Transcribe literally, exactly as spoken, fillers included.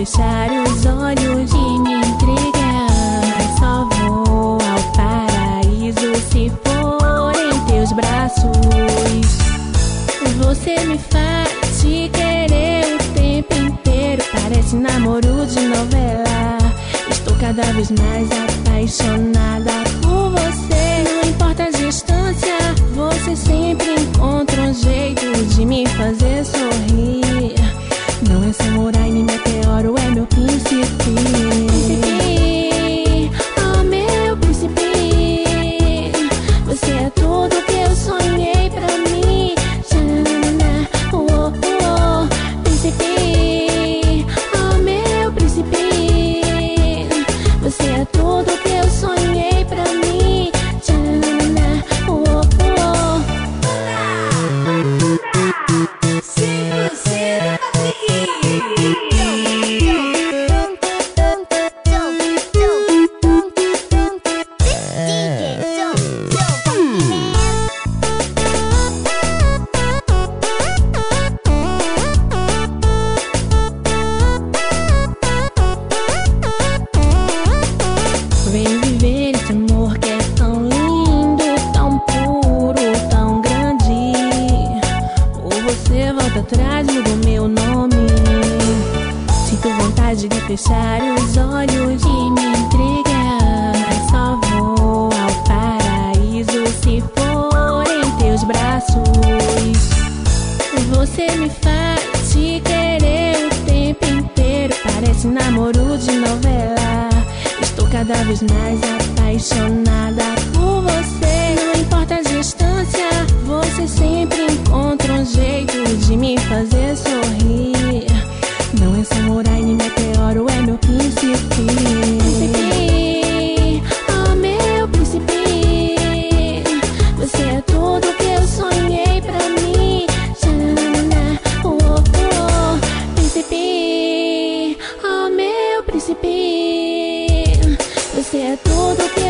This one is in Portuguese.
fechar os olhos e me entregar. Só vou ao paraíso se for em teus braços. Você me faz te querer o tempo inteiro, parece namoro de novela. Estou cada vez mais apaixonada por você. Não importa a distância, você sempre encontra um jeito de me fazer sorrir. Não é samurai nem meteoro, é meu príncipe. Príncipe, oh meu príncipe, você é tudo que eu sonhei pra mim. Tchananana, oh, oh, oh. Príncipe, oh meu príncipe, você é tudo que eu sonhei pra mim. Tchananana, oh, oh, oh. cinco C Vem viver esse amor que é tão lindo, tão puro, tão grande. Ou você volta atrás, muda o meu nome. Sinto vontade de fechar os olhos e me entregar. Só vou ao paraíso se for em teus braços. Você me faz te querer o tempo inteiro, parece namoro de novela. Estou cada vez mais apaixonada por você. Não importa a distância, você sempre encontra um jeito de me fazer sorrir. Não é samurai nem meteoro, é meu príncipe. Príncipe, oh meu príncipe, você é tudo que eu sonhei pra mim. Tchananana, oh, oh, oh. Príncipe, oh meu príncipe, você é tudo que